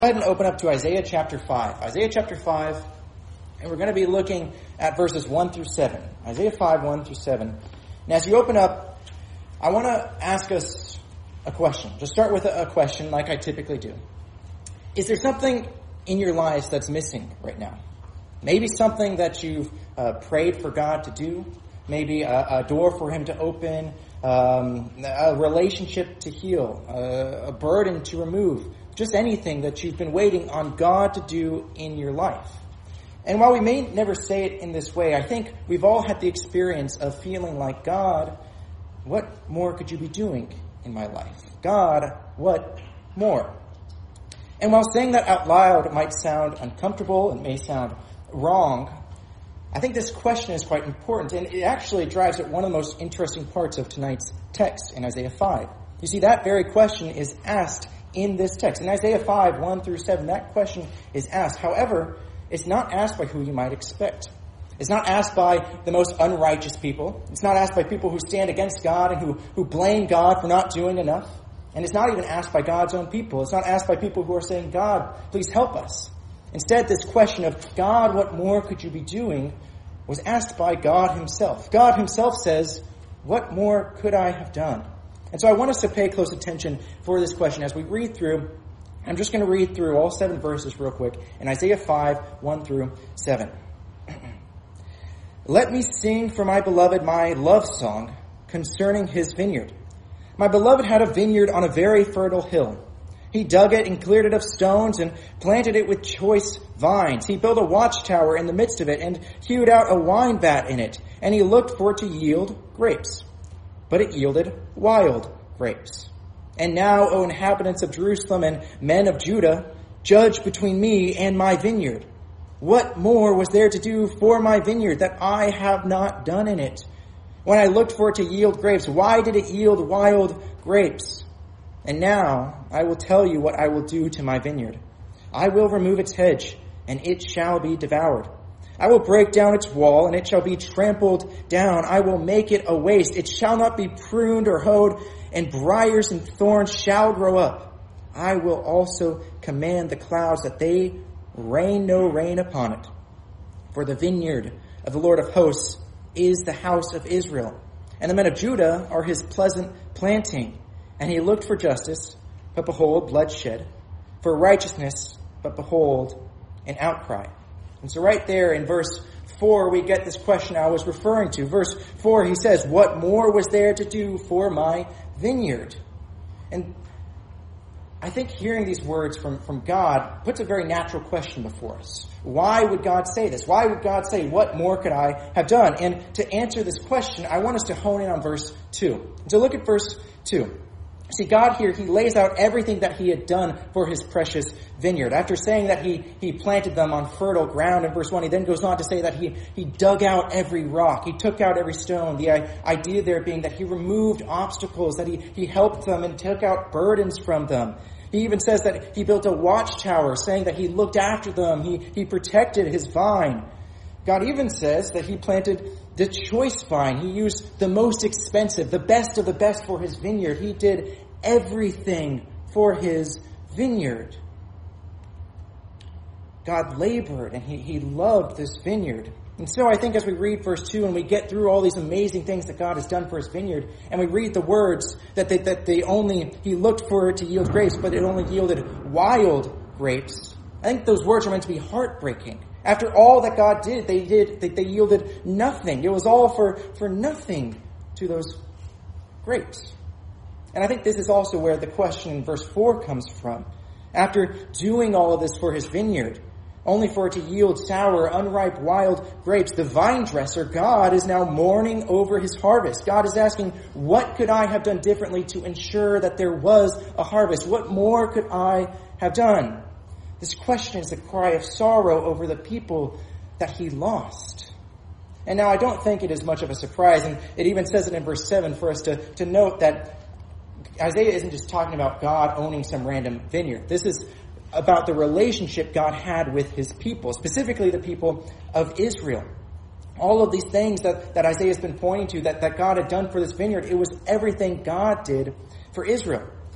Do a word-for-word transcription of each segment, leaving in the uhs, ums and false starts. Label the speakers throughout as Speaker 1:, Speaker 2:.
Speaker 1: Go ahead and open up to Isaiah chapter five. Isaiah chapter five, and we're going to be looking at verses one through seven. Isaiah five, one through seven. And as you open up, I want to ask us a question. Just start with a question like I typically do. Is there something in your lives that's missing right now? Maybe something that you've uh, prayed for God to do. Maybe a, a door for Him to open. Um, a relationship to heal. Uh, a burden to remove. Just anything that you've been waiting on God to do in your life. And while we may never say it in this way, I think we've all had the experience of feeling like, God, what more could you be doing in my life? God, what more? And while saying that out loud might sound uncomfortable, it may sound wrong, I think this question is quite important, and it actually drives at one of the most interesting parts of tonight's text in Isaiah five. You see, that very question is asked in this text. In Isaiah five, one through seven, that question is asked. However, it's not asked by who you might expect. It's not asked by the most unrighteous people. It's not asked by people who stand against God and who, who blame God for not doing enough. And it's not even asked by God's own people. It's not asked by people who are saying, God, please help us. Instead, this question of, God, what more could you be doing, was asked by God Himself. God Himself says, what more could I have done? And so I want us to pay close attention for this question as we read through. I'm just going to read through all seven verses real quick in Isaiah five, one through seven. Let me sing for my beloved my love song concerning his vineyard. My beloved had a vineyard on a very fertile hill. He dug it and cleared it of stones and planted it with choice vines. He built a watchtower in the midst of it and hewed out a wine vat in it, and he looked for it to yield grapes. But it yielded wild grapes. And now, O inhabitants of Jerusalem and men of Judah, judge between me and my vineyard. What more was there to do for my vineyard that I have not done in it? When I looked for it to yield grapes, why did it yield wild grapes? And now I will tell you what I will do to my vineyard. I will remove its hedge, and it shall be devoured. I will break down its wall, and it shall be trampled down. I will make it a waste. It shall not be pruned or hoed, and briars and thorns shall grow up. I will also command the clouds that they rain no rain upon it. For the vineyard of the Lord of hosts is the house of Israel, and the men of Judah are his pleasant planting. And he looked for justice, but behold, bloodshed, for righteousness, but behold, an outcry. And so right there in verse four, we get this question I was referring to. Verse four, he says, what more was there to do for my vineyard? And I think hearing these words from, from God puts a very natural question before us. Why would God say this? Why would God say, what more could I have done? And to answer this question, I want us to hone in on verse two. So look at verse two. See, God here, He lays out everything that He had done for His precious vineyard. After saying that He, he planted them on fertile ground in verse one, He then goes on to say that he, he dug out every rock. He took out every stone. The idea there being that He removed obstacles, that He, he helped them and took out burdens from them. He even says that He built a watchtower, saying that He looked after them. He, he protected His vine. God even says that He planted the choice vine. He used the most expensive, the best of the best for His vineyard. He did everything for His vineyard. God labored and he, he loved this vineyard. And so I think as we read verse two and we get through all these amazing things that God has done for His vineyard, and we read the words that they, that they only, He looked for it to yield grapes, but it only yielded wild grapes. I think those words are meant to be heartbreaking. After all that God did, they did, they, they yielded nothing. It was all for, for nothing to those grapes. And I think this is also where the question in verse four comes from. After doing all of this for His vineyard, only for it to yield sour, unripe, wild grapes, the vine dresser, God, is now mourning over His harvest. God is asking, what could I have done differently to ensure that there was a harvest? What more could I have done? This question is a cry of sorrow over the people that He lost. And now I don't think it is much of a surprise, and it even says it in verse seven for us to, to note that Isaiah isn't just talking about God owning some random vineyard. This is about the relationship God had with His people, specifically the people of Israel. All of these things that, that Isaiah has been pointing to, that, that God had done for this vineyard, it was everything God did for Israel.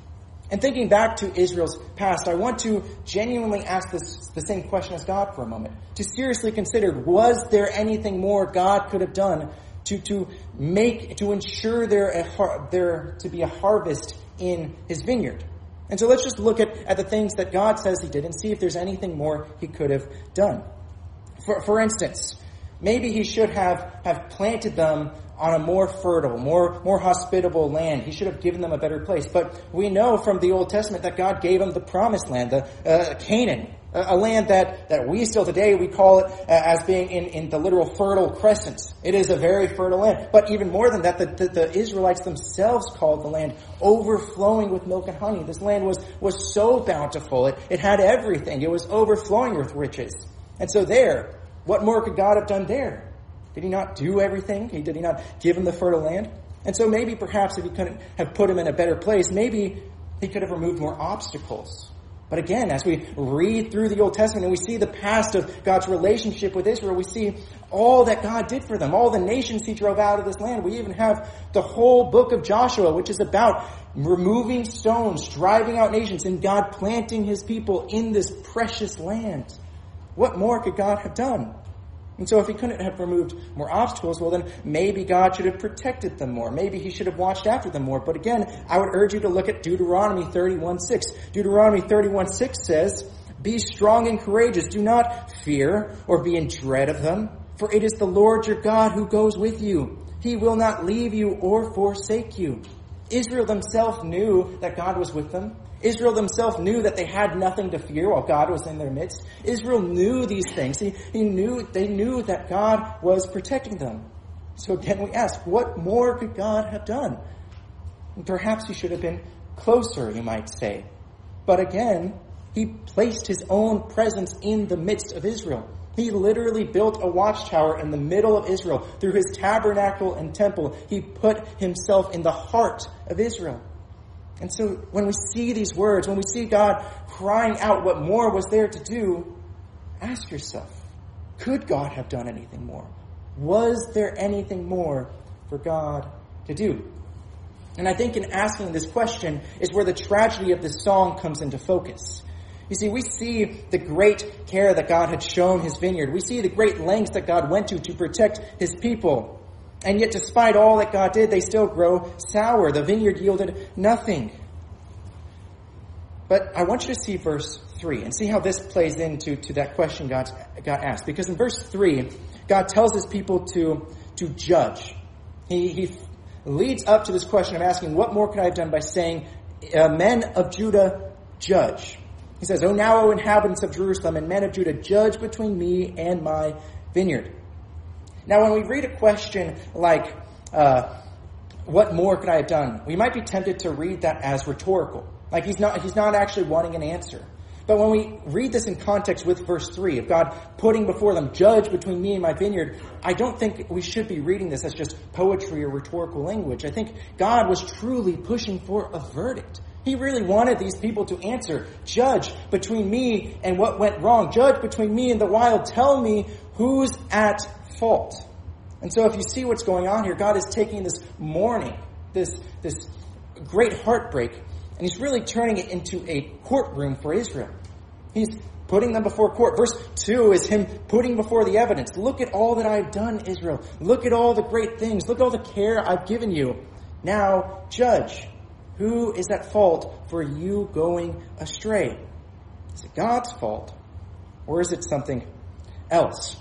Speaker 1: And thinking back to Israel's past, I want to genuinely ask this, the same question as God for a moment. To seriously consider, was there anything more God could have done to, to make, to ensure there, a, there to be a harvest in his vineyard? And so let's just look at, at the things that God says he did and see if there's anything more he could have done. For, for instance, maybe he should have, have planted them on a more fertile, more, more hospitable land. He should have given them a better place. But we know from the Old Testament that God gave them the promised land, the uh, Canaan, a, a land that, that we still today, we call it uh, as being in, in the literal fertile crescent. It is a very fertile land. But even more than that, the, the, the Israelites themselves called the land overflowing with milk and honey. This land was, was so bountiful. It, it had everything. It was overflowing with riches. And so there, what more could God have done there? Did he not do everything? Did he not give him the fertile land? And so maybe perhaps if he couldn't have put him in a better place, maybe he could have removed more obstacles. But again, as we read through the Old Testament and we see the past of God's relationship with Israel, we see all that God did for them, all the nations he drove out of this land. We even have the whole book of Joshua, which is about removing stones, driving out nations, and God planting his people in this precious land. What more could God have done? And so if he couldn't have removed more obstacles, well then maybe God should have protected them more. Maybe he should have watched after them more. But again, I would urge you to look at Deuteronomy thirty-one six. Deuteronomy thirty-one six says, "Be strong and courageous. Do not fear or be in dread of them. For it is the Lord your God who goes with you. He will not leave you or forsake you." Israel themselves knew that God was with them. Israel themselves knew that they had nothing to fear while God was in their midst. Israel knew these things. He, he knew, they knew that God was protecting them. So again, we ask, what more could God have done? And perhaps he should have been closer, you might say. But again, he placed his own presence in the midst of Israel. He literally built a watchtower in the middle of Israel. Through his tabernacle and temple, he put himself in the heart of Israel. And so when we see these words, when we see God crying out what more was there to do, ask yourself, could God have done anything more? Was there anything more for God to do? And I think in asking this question is where the tragedy of this song comes into focus. You see, we see the great care that God had shown his vineyard. We see the great lengths that God went to to protect his people. And yet, despite all that God did, they still grow sour. The vineyard yielded nothing. But I want you to see verse three and see how this plays into to that question God, God asked. Because in verse three, God tells his people to, to judge. He, he leads up to this question of asking, what more could I have done by saying, uh, men of Judah, judge. He says, "O now, O inhabitants of Jerusalem and men of Judah, judge between me and my vineyard." Now, when we read a question like, uh, what more could I have done? We might be tempted to read that as rhetorical. Like he's not, he's not actually wanting an answer. But when we read this in context with verse three, of God putting before them, judge between me and my vineyard, I don't think we should be reading this as just poetry or rhetorical language. I think God was truly pushing for a verdict. He really wanted these people to answer, judge between me and what went wrong. Judge between me and the wild. Tell me who's at fault. And so if you see what's going on here, God is taking this mourning, this, this great heartbreak, and he's really turning it into a courtroom for Israel. He's putting them before court. Verse two is him putting before the evidence. Look at all that I've done, Israel. Look at all the great things. Look at all the care I've given you. Now judge. Who is at fault for you going astray? Is it God's fault? Or is it something else?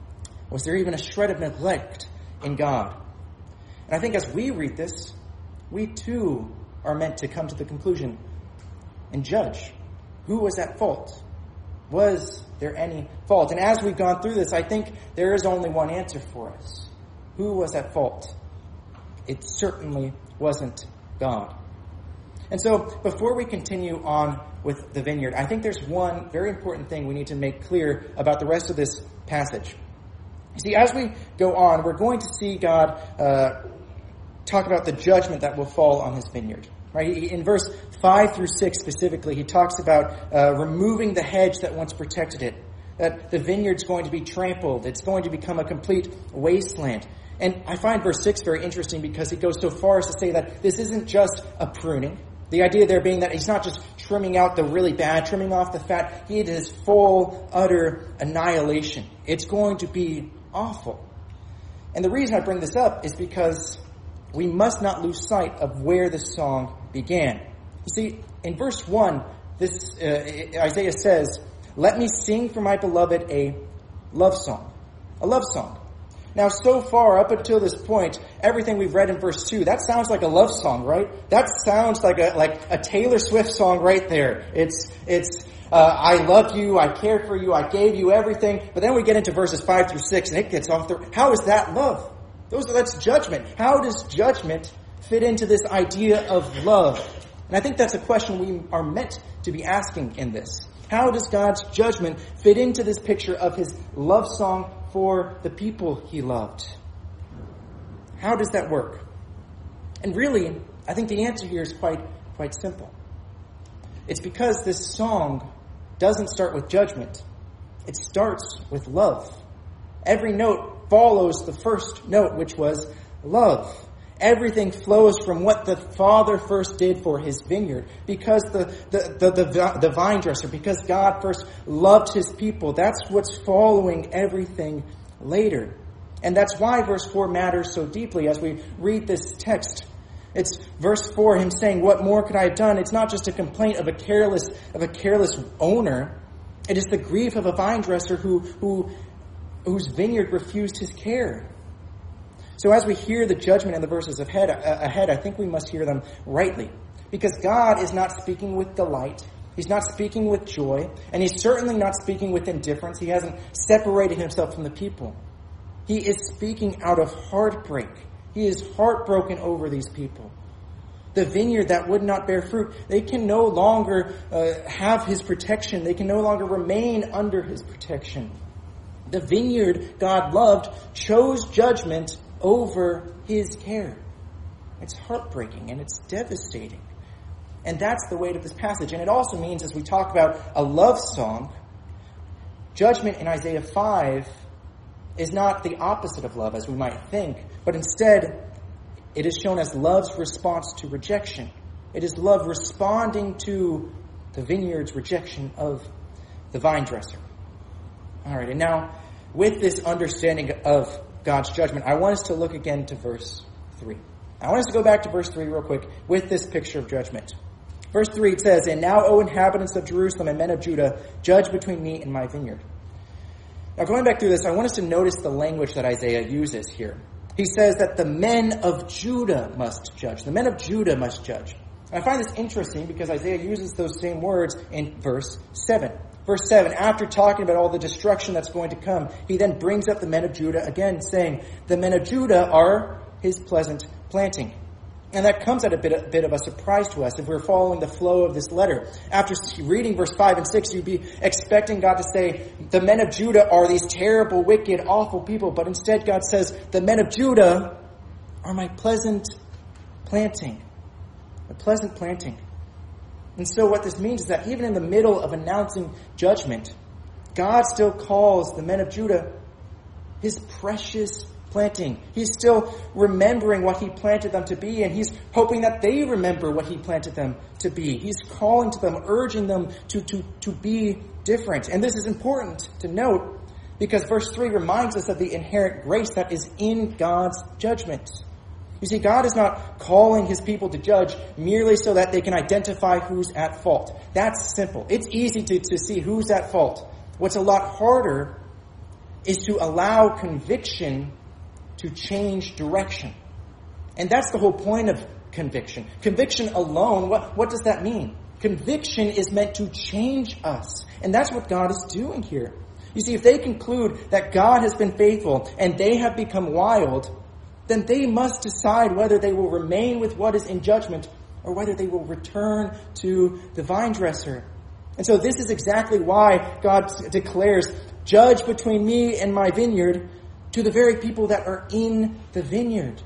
Speaker 1: Was there even a shred of neglect in God? And I think as we read this, we too are meant to come to the conclusion and judge. Who was at fault? Was there any fault? And as we've gone through this, I think there is only one answer for us. Who was at fault? It certainly wasn't God. And so, before we continue on with the vineyard, I think there's one very important thing we need to make clear about the rest of this passage. You see, as we go on, we're going to see God uh, talk about the judgment that will fall on his vineyard. Right? In verse five through six specifically, he talks about uh, removing the hedge that once protected it. That the vineyard's going to be trampled. It's going to become a complete wasteland. And I find verse six very interesting because it goes so far as to say that this isn't just a pruning. The idea there being that he's not just trimming out the really bad, trimming off the fat. He is full, utter annihilation. It's going to be awful. And the reason I bring this up is because we must not lose sight of where this song began. You see, in verse one, this uh, Isaiah says, "Let me sing for my beloved a love song." A love song. Now, so far, up until this point, everything we've read in verse two, that sounds like a love song, right? That sounds like a like a Taylor Swift song right there. It's, it's, uh, I loved you, I cared for you, I gave you everything. But then we get into verses five through six, and it gets off the, how is that love? Those are, that's judgment. How does judgment fit into this idea of love? And I think that's a question we are meant to be asking in this. How does God's judgment fit into this picture of his love song for the people he loved? How does that work? And really, I think the answer here is quite, quite simple. It's because this song doesn't start with judgment. It starts with love. Every note follows the first note, which was love. Everything flows from what the Father first did for his vineyard. Because the, the, the, the, the vine dresser, because God first loved his people. That's what's following everything later. And that's why verse four matters so deeply as we read this text. It's verse four, him saying, "What more could I have done?" It's not just a complaint of a careless, of a careless owner. It is the grief of a vine dresser who, who, whose vineyard refused his care. So as we hear the judgment in the verses ahead, ahead, I think we must hear them rightly. Because God is not speaking with delight. He's not speaking with joy. And he's certainly not speaking with indifference. He hasn't separated himself from the people. He is speaking out of heartbreak. He is heartbroken over these people. The vineyard that would not bear fruit, they can no longer uh, have his protection. They can no longer remain under his protection. The vineyard God loved chose judgment over his care. It's heartbreaking and it's devastating. And that's the weight of this passage. And it also means, as we talk about a love song, judgment in Isaiah five is not the opposite of love, as we might think, but instead it is shown as love's response to rejection. It is love responding to the vineyard's rejection of the vine dresser. All right, and now with this understanding of God's judgment, I want us to look again to verse three. I want us to go back to verse three real quick with this picture of judgment. Verse three, it says, "And now, O inhabitants of Jerusalem and men of Judah, judge between me and my vineyard." Now, going back through this, I want us to notice the language that Isaiah uses here. He says that the men of Judah must judge. The men of Judah must judge. And I find this interesting because Isaiah uses those same words in verse seven. Verse seven, after talking about all the destruction that's going to come, he then brings up the men of Judah again, saying, the men of Judah are his pleasant planting. And that comes at a bit, a bit of a surprise to us if we're following the flow of this letter. After reading verse five and six, you'd be expecting God to say, the men of Judah are these terrible, wicked, awful people. But instead God says, the men of Judah are my pleasant planting. A pleasant planting. And so what this means is that even in the middle of announcing judgment, God still calls the men of Judah his precious planting. He's still remembering what he planted them to be, and he's hoping that they remember what he planted them to be. He's calling to them, urging them to, to, to be different. And this is important to note because verse three reminds us of the inherent grace that is in God's judgment. You see, God is not calling his people to judge merely so that they can identify who's at fault. That's simple. It's easy to, to see who's at fault. What's a lot harder is to allow conviction to change direction. And that's the whole point of conviction. Conviction alone, what, what does that mean? Conviction is meant to change us. And that's what God is doing here. You see, if they conclude that God has been faithful and they have become wild, then they must decide whether they will remain with what is in judgment or whether they will return to the vine dresser. And so this is exactly why God declares, judge between me and my vineyard to the very people that are in the vineyard.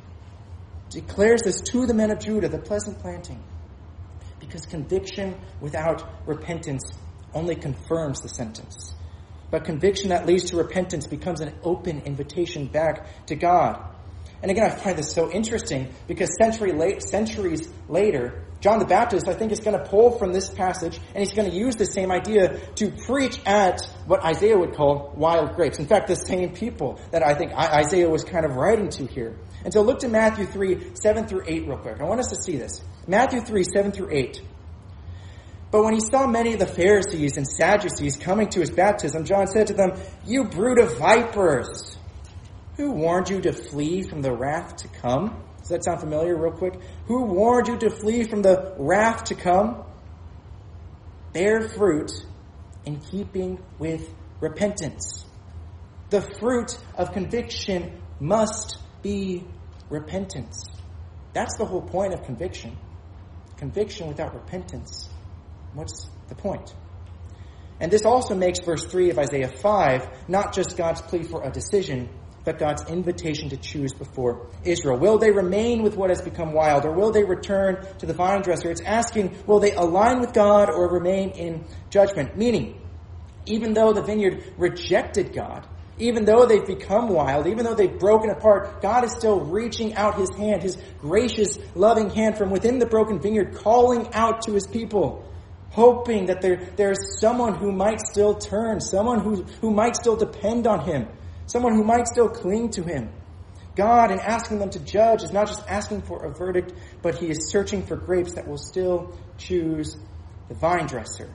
Speaker 1: Declares this to the men of Judah, the pleasant planting. Because conviction without repentance only confirms the sentence. But conviction that leads to repentance becomes an open invitation back to God. And again, I find this so interesting because century late, centuries later, John the Baptist, I think, is going to pull from this passage, and he's going to use the same idea to preach at what Isaiah would call wild grapes. In fact, the same people that I think Isaiah was kind of writing to here. And so look to Matthew three, seven through eight real quick. I want us to see this. Matthew three, seven through eight. But when he saw many of the Pharisees and Sadducees coming to his baptism, John said to them, "You brood of vipers, who warned you to flee from the wrath to come?" Does that sound familiar real quick? Who warned you to flee from the wrath to come? Bear fruit in keeping with repentance. The fruit of conviction must be repentance. That's the whole point of conviction. Conviction without repentance. What's the point? And this also makes verse three of Isaiah five not just God's plea for a decision, but God's invitation to choose before Israel. Will they remain with what has become wild, or will they return to the vine dresser? It's asking, will they align with God or remain in judgment? Meaning, even though the vineyard rejected God, even though they've become wild, even though they've broken apart, God is still reaching out his hand, his gracious, loving hand from within the broken vineyard, calling out to his people, hoping that there, there's someone who might still turn, someone who, who might still depend on him, someone who might still cling to him. God, in asking them to judge, is not just asking for a verdict, but he is searching for grapes that will still choose the vine dresser.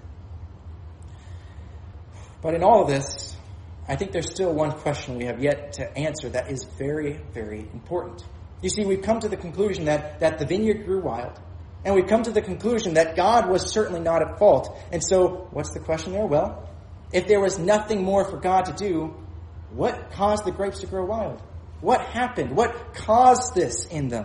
Speaker 1: But in all of this, I think there's still one question we have yet to answer that is very, very important. You see, we've come to the conclusion that, that the vineyard grew wild. And we've come to the conclusion that God was certainly not at fault. And so, what's the question there? Well, if there was nothing more for God to do, what caused the grapes to grow wild? What happened? What caused this in them?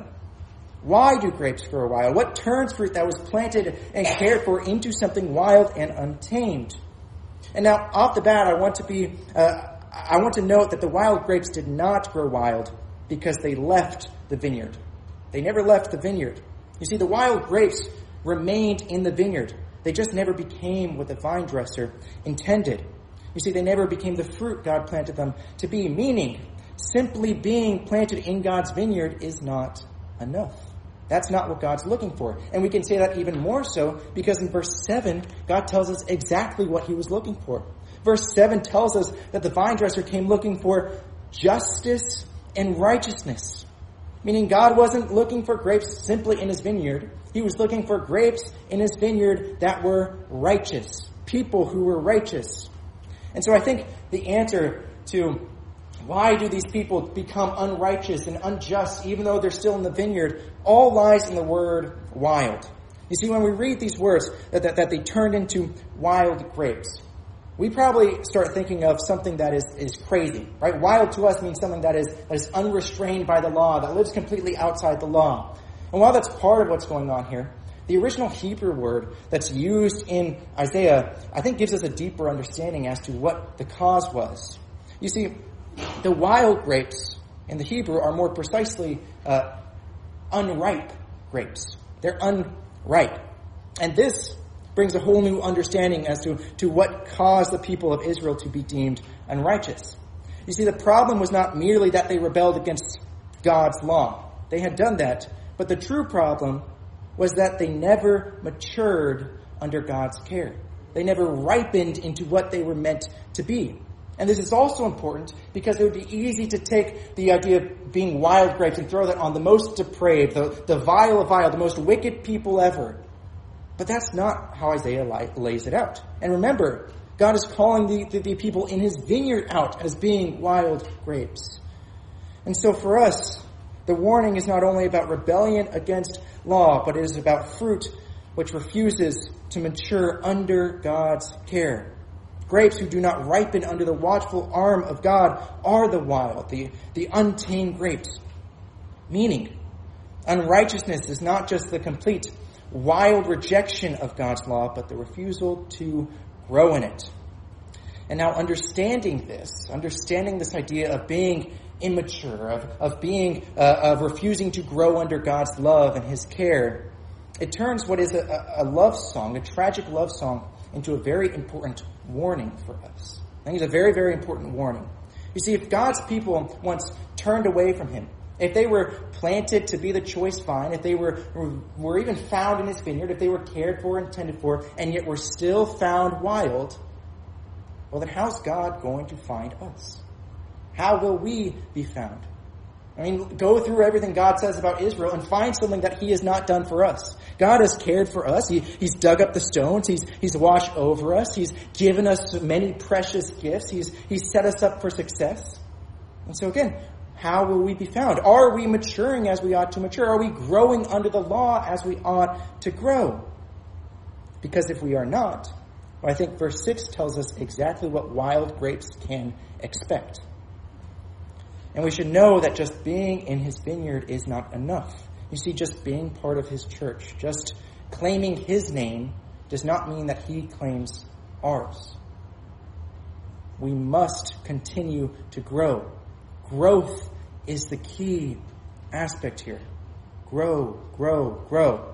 Speaker 1: Why do grapes grow wild? What turns fruit that was planted and cared for into something wild and untamed? And now, off the bat, I want to be, uh, I want to note that the wild grapes did not grow wild because they left the vineyard. They never left the vineyard. You see, the wild grapes remained in the vineyard. They just never became what the vine dresser intended. You see, they never became the fruit God planted them to be, meaning simply being planted in God's vineyard is not enough. That's not what God's looking for. And we can say that even more so because in verse seven, God tells us exactly what he was looking for. Verse seven tells us that the vine dresser came looking for justice and righteousness. Meaning God wasn't looking for grapes simply in his vineyard. He was looking for grapes in his vineyard that were righteous. People who were righteous. And so I think the answer to why do these people become unrighteous and unjust even though they're still in the vineyard all lies in the word wild. You see, when we read these words that, that, that they turned into wild grapes, we probably start thinking of something that is, is crazy, right? Wild to us means something that is, that is unrestrained by the law, that lives completely outside the law. And while that's part of what's going on here, the original Hebrew word that's used in Isaiah, I think gives us a deeper understanding as to what the cause was. You see, the wild grapes in the Hebrew are more precisely uh, unripe grapes. They're unripe. And this brings a whole new understanding as to, to what caused the people of Israel to be deemed unrighteous. You see, the problem was not merely that they rebelled against God's law. They had done that. But the true problem was that they never matured under God's care. They never ripened into what they were meant to be. And this is also important because it would be easy to take the idea of being wild grapes and throw that on the most depraved, the, the vile of vile, the most wicked people ever. But that's not how Isaiah lays it out. And remember, God is calling the, the, the people in his vineyard out as being wild grapes. And so for us, the warning is not only about rebellion against law, but it is about fruit which refuses to mature under God's care. Grapes who do not ripen under the watchful arm of God are the wild, the, the untamed grapes. Meaning, unrighteousness is not just the complete wild rejection of God's law, but the refusal to grow in it. And now understanding this, understanding this idea of being immature, of, of being, uh, of refusing to grow under God's love and his care, it turns what is a, a love song, a tragic love song, into a very important warning for us. I think it's a very, very important warning. You see, if God's people once turned away from him, If they were planted to be the choice vine, if they were, were even found in his vineyard, if they were cared for and tended for, and yet were still found wild, well then how's God going to find us? How will we be found? I mean, go through everything God says about Israel and find something that he has not done for us. God has cared for us. He, he's dug up the stones. He's, he's watched over us. He's given us many precious gifts. He's, he's set us up for success. And so again, how will we be found? Are we maturing as we ought to mature? Are we growing under the law as we ought to grow? Because if we are not, well, I think verse six tells us exactly what wild grapes can expect. And we should know that just being in his vineyard is not enough. You see, just being part of his church, just claiming his name, does not mean that he claims ours. We must continue to grow. Growth is the key aspect here. Grow, grow, grow.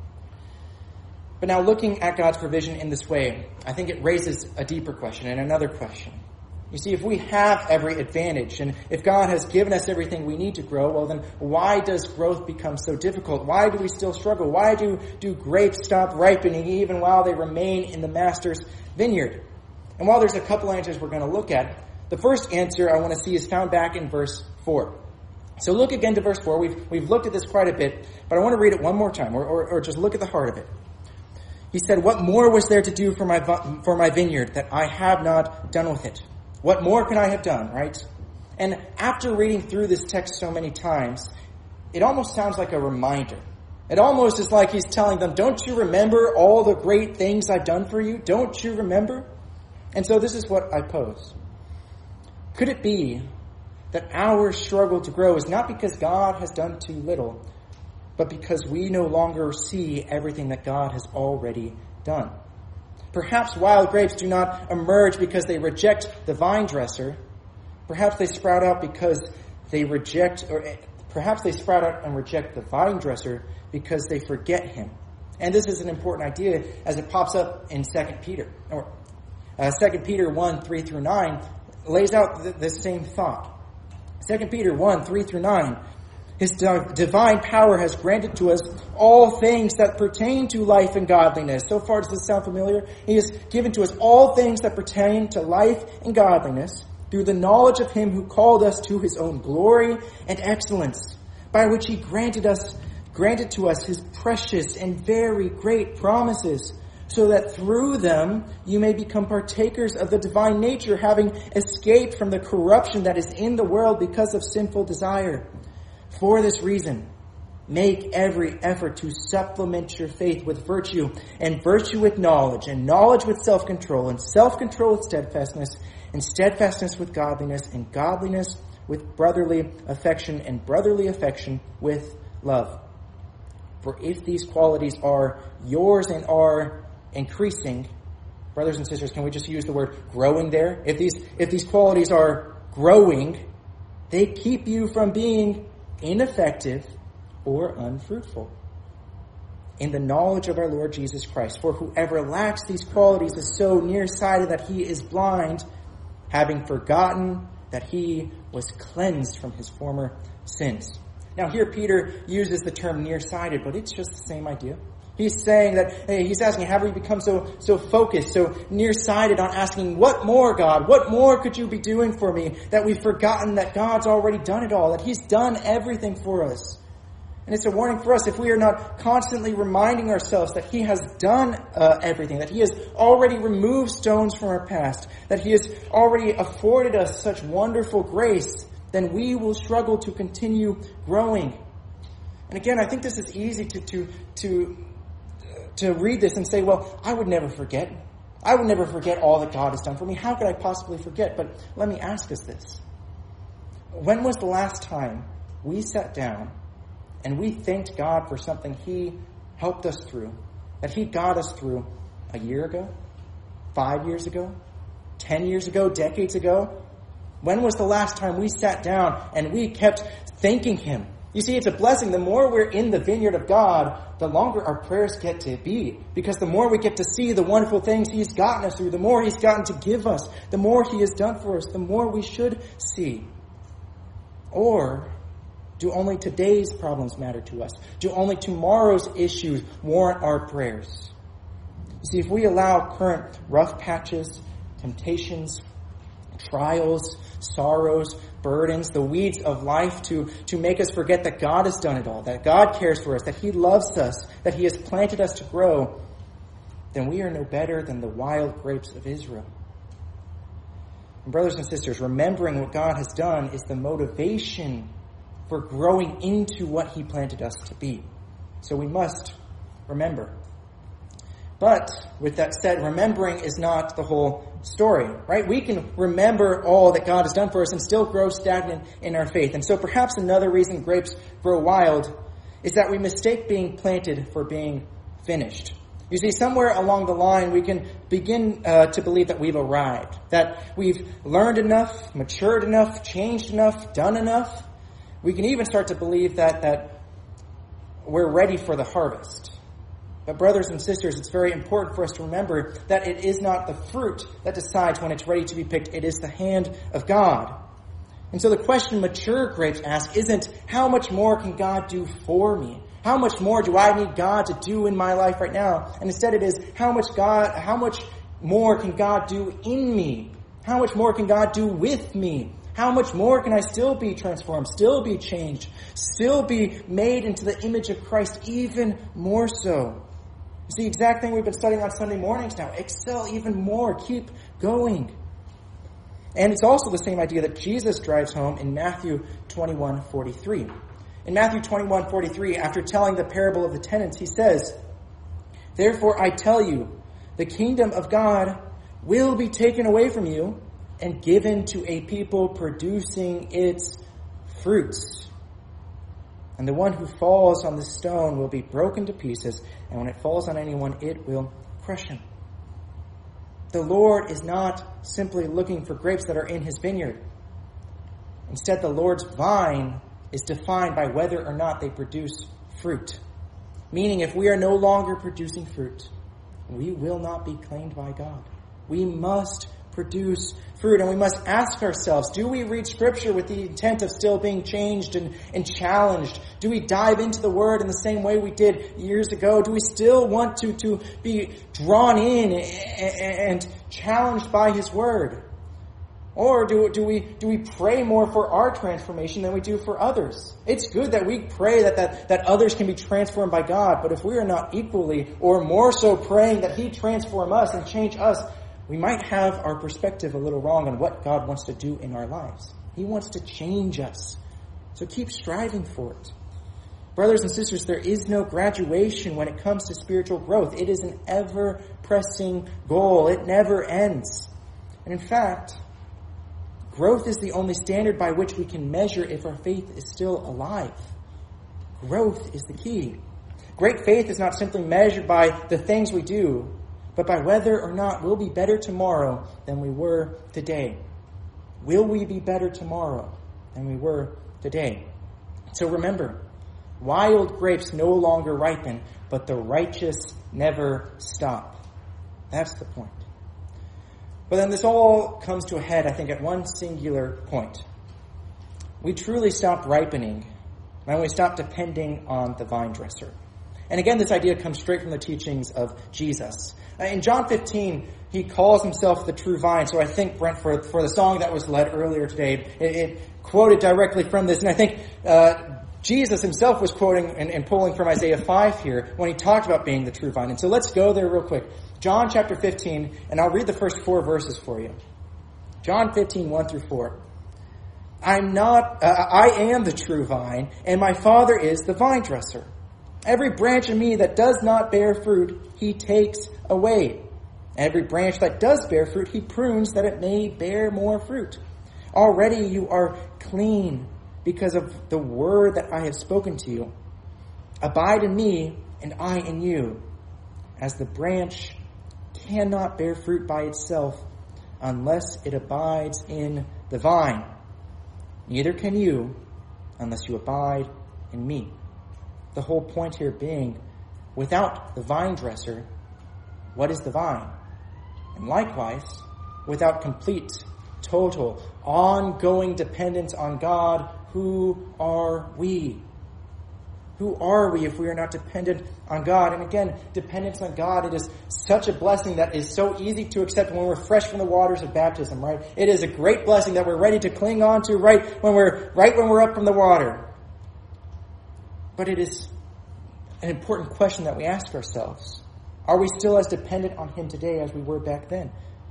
Speaker 1: But now looking at God's provision in this way, I think it raises a deeper question and another question. You see, if we have every advantage, and if God has given us everything we need to grow, well then why does growth become so difficult? Why do we still struggle? Why do, do grapes stop ripening even while they remain in the master's vineyard? And while there's a couple answers we're going to look at, the first answer I want to see is found back in verse four. So look again to verse four. We've, we've looked at this quite a bit, but I want to read it one more time, or, or, or just look at the heart of it. He said, "What more was there to do for my, for my vineyard that I have not done with it? What more can I have done?" Right? And after reading through this text so many times, it almost sounds like a reminder. It almost is like he's telling them, don't you remember all the great things I've done for you? Don't you remember? And so this is what I pose. Could it be that our struggle to grow is not because God has done too little, but because we no longer see everything that God has already done? Perhaps wild grapes do not emerge because they reject the vine dresser. Perhaps they sprout out because they reject, or perhaps they sprout out and reject the vine dresser because they forget him. And this is an important idea as it pops up in Second Peter. Or uh, Second Peter one, three through nine lays out th- this same thought. Second Peter one, three through nine. His divine power has granted to us all things that pertain to life and godliness. So far, does this sound familiar? He has given to us all things that pertain to life and godliness through the knowledge of him who called us to his own glory and excellence, by which he granted us, granted to us his precious and very great promises, so that through them you may become partakers of the divine nature, having escaped from the corruption that is in the world because of sinful desire. For this reason, make every effort to supplement your faith with virtue, and virtue with knowledge, and knowledge with self-control, and self-control with steadfastness, and steadfastness with godliness, and godliness with brotherly affection, and brotherly affection with love. For if these qualities are yours and are increasing, brothers and sisters, can we just use the word growing there? If these, if these qualities are growing, they keep you from being ineffective or unfruitful in the knowledge of our Lord Jesus Christ. For whoever lacks these qualities is so nearsighted that he is blind, having forgotten that he was cleansed from his former sins. Now here Peter uses the term nearsighted, but it's just the same idea. He's saying that, hey, he's asking, have we become so, so focused, so nearsighted on asking, what more, God? What more could you be doing for me? That we've forgotten that God's already done it all, that he's done everything for us. And it's a warning for us if we are not constantly reminding ourselves that he has done uh, everything, that he has already removed stones from our past, that he has already afforded us such wonderful grace, then we will struggle to continue growing. And again, I think this is easy to, to, to, to read this and say, well, I would never forget. I would never forget all that God has done for me. How could I possibly forget? But let me ask us this. When was the last time we sat down and we thanked God for something he helped us through, that he got us through a year ago, five years ago, ten years ago, decades ago? When was the last time we sat down and we kept thanking him? You see, it's a blessing. The more we're in the vineyard of God, the longer our prayers get to be. Because the more we get to see the wonderful things he's gotten us through, the more he's gotten to give us, the more he has done for us, the more we should see. Or Do only today's problems matter to us? Do only tomorrow's issues warrant our prayers? You see, if we allow current rough patches, temptations, trials, sorrows, burdens, the weeds of life to, to make us forget that God has done it all, that God cares for us, that He loves us, that He has planted us to grow, then we are no better than the wild grapes of Israel. And brothers and sisters, remembering what God has done is the motivation for growing into what He planted us to be. So we must remember. But with that said, remembering is not the whole story, right? We can remember all that God has done for us and still grow stagnant in our faith. And so perhaps another reason grapes grow wild is that we mistake being planted for being finished. You see, somewhere along the line, we can begin uh, to believe that we've arrived, that we've learned enough, matured enough, changed enough, done enough. We can even start to believe that, that we're ready for the harvest. But brothers and sisters, it's very important for us to remember that it is not the fruit that decides when it's ready to be picked. It is the hand of God. And so the question mature grapes ask isn't, how much more can God do for me? How much more do I need God to do in my life right now? And instead it is, how much God, how much more can God do in me? How much more can God do with me? How much more can I still be transformed, still be changed, still be made into the image of Christ even more so? It's the exact thing we've been studying on Sunday mornings now. Excel even more. Keep going. And it's also the same idea that Jesus drives home in Matthew twenty-one forty-three. In Matthew twenty-one forty-three, after telling the parable of the tenants, he says, "Therefore I tell you, the kingdom of God will be taken away from you and given to a people producing its fruits. And the one who falls on the stone will be broken to pieces, and when it falls on anyone, it will crush him." The Lord is not simply looking for grapes that are in His vineyard. Instead, the Lord's vine is defined by whether or not they produce fruit. Meaning, if we are no longer producing fruit, we will not be claimed by God. We must produce fruit, and we must ask ourselves, do we read Scripture with the intent of still being changed and, and challenged? Do we dive into the Word in the same way we did years ago? Do we still want to, to be drawn in and challenged by His Word? Or do, do we do we pray more for our transformation than we do for others? It's good that we pray that, that, that others can be transformed by God, but if we are not equally or more so praying that He transform us and change us, we might have our perspective a little wrong on what God wants to do in our lives. He wants to change us. So keep striving for it. Brothers and sisters, there is no graduation when it comes to spiritual growth. It is an ever-pressing goal. It never ends. And in fact, growth is the only standard by which we can measure if our faith is still alive. Growth is the key. Great faith is not simply measured by the things we do, but by whether or not we'll be better tomorrow than we were today. Will we be better tomorrow than we were today? So remember, wild grapes no longer ripen, but the righteous never stop. That's the point. But then this all comes to a head, I think, at one singular point. We truly stop ripening when we stop depending on the vine dresser. And again, this idea comes straight from the teachings of Jesus. In John fifteen, He calls Himself the true vine. So I think, Brent, for, for the song that was led earlier today, it, it quoted directly from this. And I think uh, Jesus Himself was quoting and, and pulling from Isaiah five here when He talked about being the true vine. And so let's go there real quick. John chapter fifteen, and I'll read the first four verses for you. John fifteen, one through four. I'm not, uh, I am the true vine, and my Father is the vine dresser. Every branch in me that does not bear fruit, He takes away. Every branch that does bear fruit, He prunes that it may bear more fruit. Already you are clean because of the word that I have spoken to you. Abide in me, and I in you. As the branch cannot bear fruit by itself unless it abides in the vine, neither can you unless you abide in me. The whole point here being, without the vine dresser, what is the vine? And likewise, without complete, total, ongoing dependence on God who are we? Who are we if we are not dependent on God? And again, dependence on God, it is such a blessing that is so easy to accept when we're fresh from the waters of baptism, right? It is a great blessing that we're ready to cling on to right when we're, right when we're up from the water. But it is an important question that we ask ourselves. Are we still as dependent on Him today as we were back then?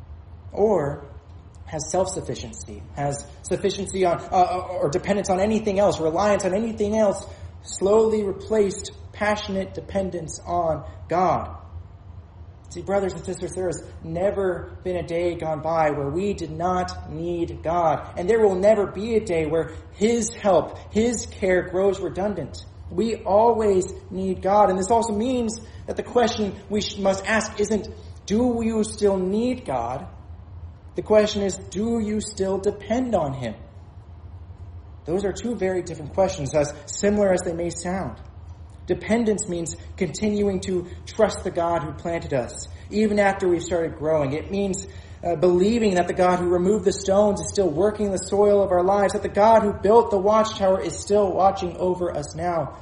Speaker 1: Or has self-sufficiency, has sufficiency on, uh, or dependence on anything else, reliance on anything else, slowly replaced passionate dependence on God? See, brothers and sisters, there has never been a day gone by where we did not need God. And there will never be a day where His help, His care grows redundant. We always need God. And this also means that the question we must ask isn't, do you still need God? The question is, do you still depend on Him? Those are two very different questions, as similar as they may sound. Dependence means continuing to trust the God who planted us, even after we've started growing. It means uh, believing that the God who removed the stones is still working the soil of our lives, that the God who built the watchtower is still watching over us now.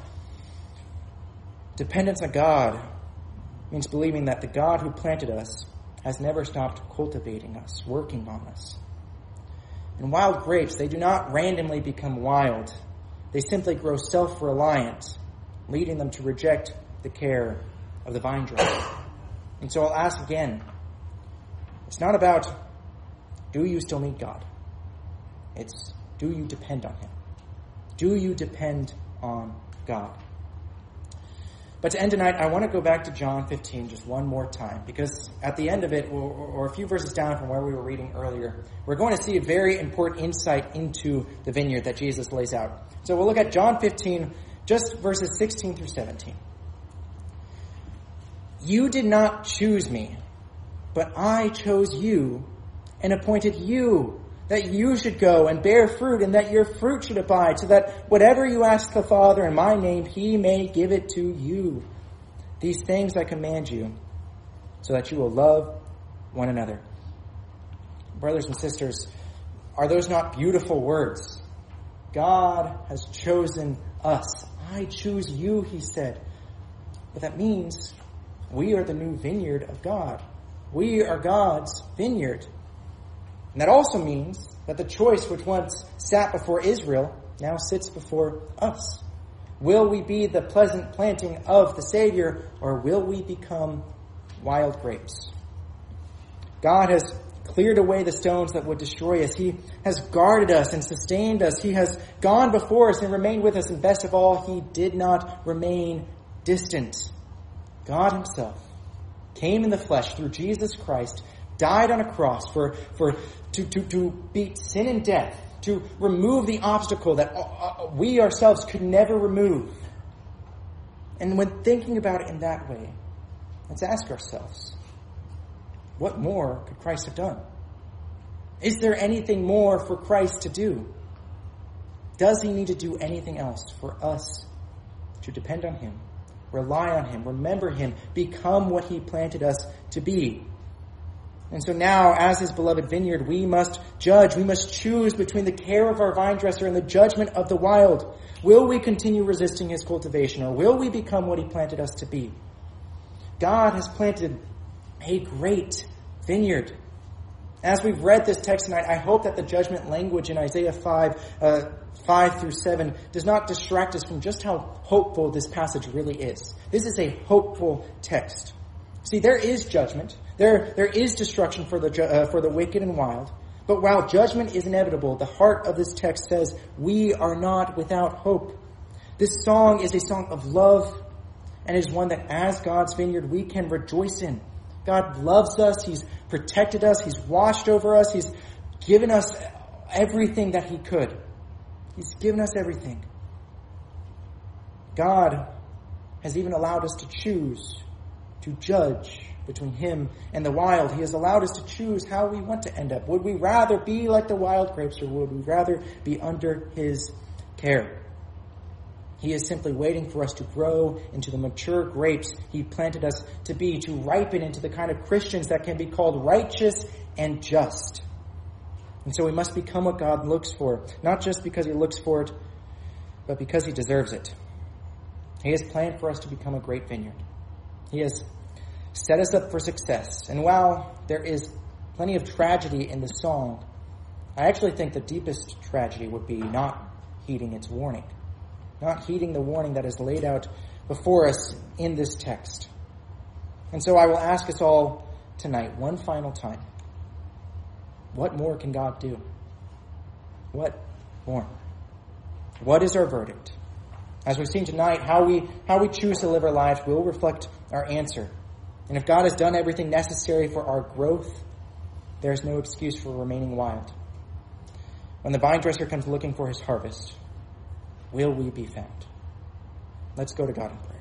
Speaker 1: Dependence on God means believing that the God who planted us has never stopped cultivating us, working on us. And wild grapes, they do not randomly become wild. They simply grow self-reliant, leading them to reject the care of the vine dresser. And so I'll ask again, it's not about, do you still need God? It's, do you depend on Him? Do you depend on God? But to end tonight, I want to go back to John fifteen just one more time, because at the end of it, or, or a few verses down from where we were reading earlier, we're going to see a very important insight into the vineyard that Jesus lays out. So we'll look at John fifteen, just verses sixteen through seventeen. You did not choose me, but I chose you and appointed you, that you should go and bear fruit, and that your fruit should abide, so that whatever you ask the Father in my name, He may give it to you. These things I command you, so that you will love one another. Brothers and sisters, are those not beautiful words? God has chosen us. I choose you, He said. But that means we are the new vineyard of God. We are God's vineyard. And that also means that the choice which once sat before Israel now sits before us. Will we be the pleasant planting of the Savior, or will we become wild grapes? God has cleared away the stones that would destroy us. He has guarded us and sustained us. He has gone before us and remained with us. And best of all, He did not remain distant. God Himself came in the flesh through Jesus Christ, died on a cross for, for to, to, to beat sin and death, to remove the obstacle that we ourselves could never remove. And when thinking about it in that way, let's ask ourselves, what more could Christ have done? Is there anything more for Christ to do? Does He need to do anything else for us to depend on Him, rely on Him, remember Him, become what He planted us to be? And so now, as His beloved vineyard, we must judge, we must choose between the care of our vine dresser and the judgment of the wild. Will we continue resisting His cultivation, or will we become what He planted us to be? God has planted a great vineyard. As we've read this text tonight, I hope that the judgment language in Isaiah five, uh, five through seven does not distract us from just how hopeful this passage really is. This is a hopeful text. See, there is judgment. There, there is destruction for the uh, for the wicked and wild. But while judgment is inevitable, the heart of this text says we are not without hope. This song is a song of love, and is one that as God's vineyard we can rejoice in. God loves us. He's protected us. He's watched over us. He's given us everything that He could. He's given us everything. God has even allowed us to choose, to judge between Him and the wild. He has allowed us to choose how we want to end up. Would we rather be like the wild grapes, or would we rather be under His care? He is simply waiting for us to grow into the mature grapes He planted us to be, to ripen into the kind of Christians that can be called righteous and just. And so we must become what God looks for, not just because He looks for it, but because he deserves it. He has planned for us to become a great vineyard. He has set us up for success. And while there is plenty of tragedy in the song, I actually think the deepest tragedy would be not heeding its warning, not heeding the warning that is laid out before us in this text. And so I will ask us all tonight, one final time, what more can God do? What more? What is our verdict? As we've seen tonight, how we how we choose to live our lives will reflect our answer. And if God has done everything necessary for our growth, there's no excuse for remaining wild. When the vine dresser comes looking for his harvest, will we be found? Let's go to God in prayer.